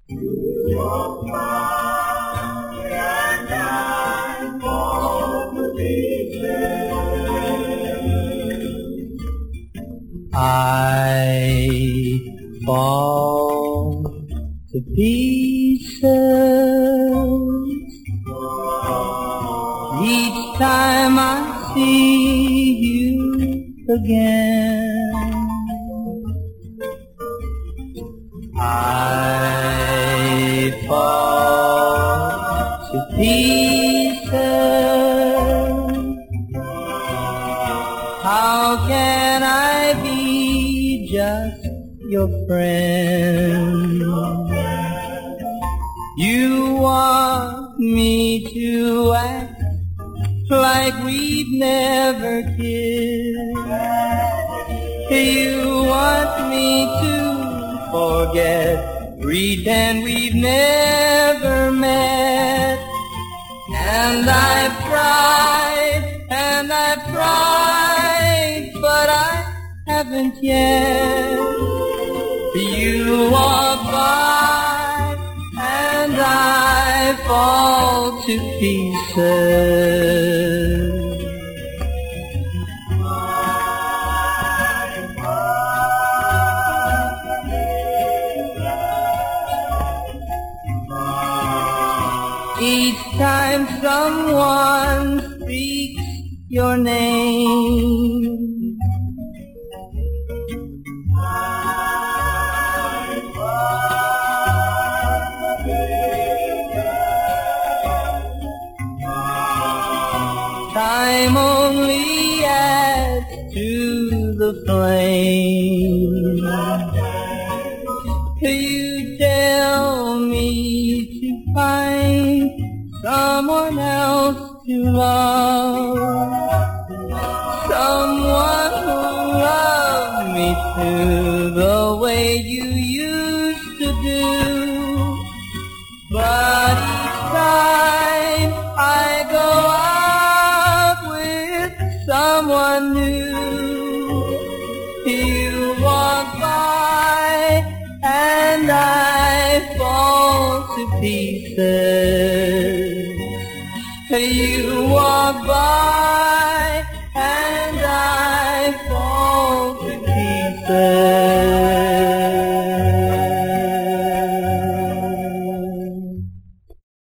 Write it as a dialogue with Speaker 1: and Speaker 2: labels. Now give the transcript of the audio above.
Speaker 1: walk by and I fall to pieces.
Speaker 2: I fall to pieces each time I see you again. I fall to pieces. How can I be just your friend? You want me to act like we've never kissed. You want me to forget, pretend we've never met. And I've tried, but I haven't yet. You walk by and I fall to pieces. Each time someone speaks your name, time only adds to the flame. You tell me to find someone else to love, someone who loves me too, the way you used to do. But each time I go out with someone new, you walk by and I fall to pieces. You walk by and I fall to pieces.